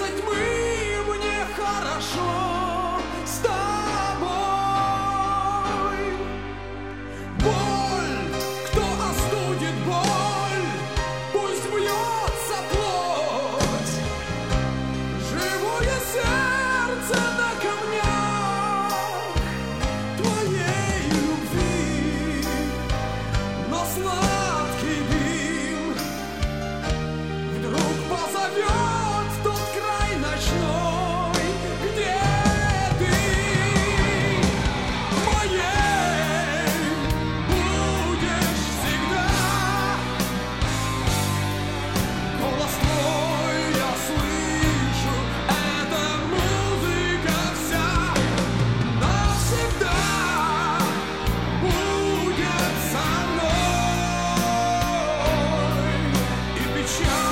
тьмы мне хорошо с тобой. Боль, кто остудит боль, пусть бьется плоть. Живое сердце на камнях твоей любви, но сладкий дым вдруг позовет в тот край ночной, где ты моей будешь всегда. Голос твой я слышу, это музыка вся навсегда будет со мной. И печаль